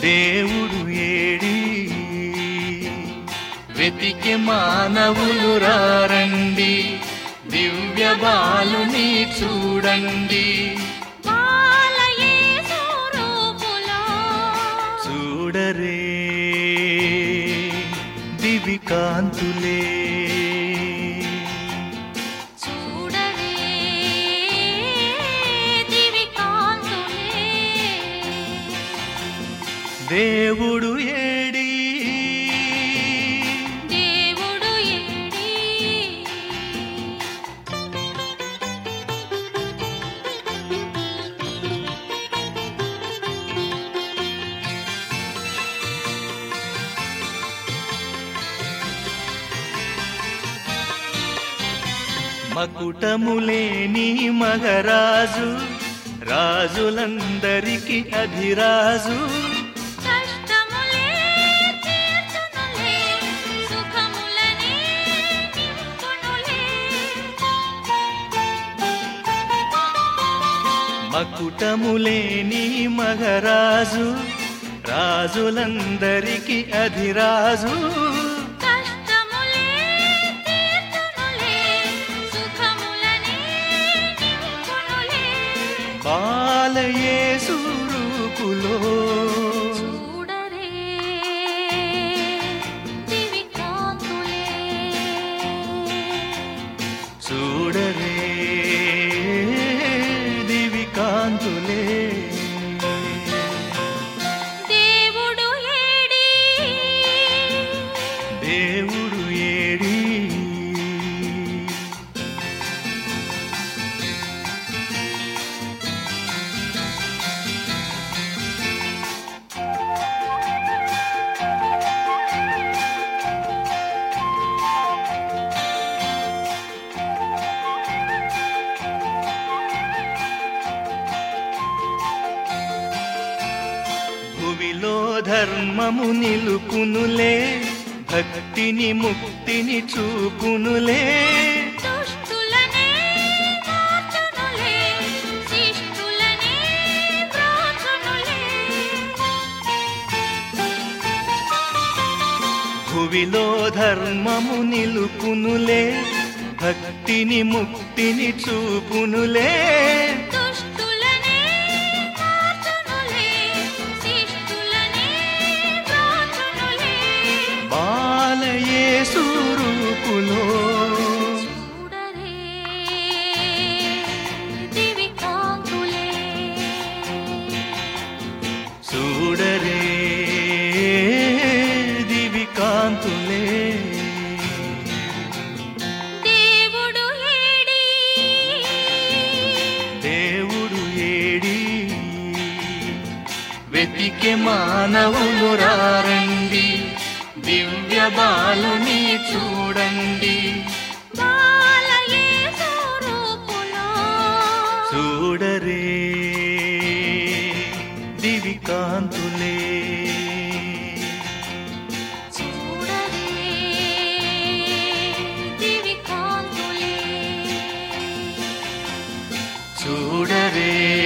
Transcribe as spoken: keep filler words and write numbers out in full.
దేవుడు ఏడి వెతికి మానవులు రారండి, దివ్య బాలుని చూడండి. చూడరే దివి కాంతులే, దేవుడు ఏడి దేవుడు ఏడి. మకుటములేని మగరాజు, రాజులందరికి అధిరాజు. మకుటములేని మగరాజు, రాజులందరికి అధిరాజు. బాలయేసు రూపులో చూడరే దివి కాంతులే. దేవుడు ఏడి దేవుడు ఏడి భువిలో ధర్మము నిలుపునులే, భక్తిని ముక్తిని చూపునులే. దుష్టులనే మార్చునులే, శిష్టులనే బ్రోచునులే. భువిలో ధర్మము నిలుపునులే, భక్తిని ముక్తిని చూపునులే. దుష్టులనే మార్చునులే, శిష్టులనే బ్రోచునులే. బాలయేసు రూపులో చూడరే దివి కాంతులే, చూడరే దివి కాంతులే. దేవుడు ఏడి దేవుడు ఏడి వెతికి మానవులు రారండి, దివ్య బాలుని చూడండి. బాలయేసు రూపులో చూడరే దివి కాంతులే, చూడరే దివి కాంతులే. చూడరే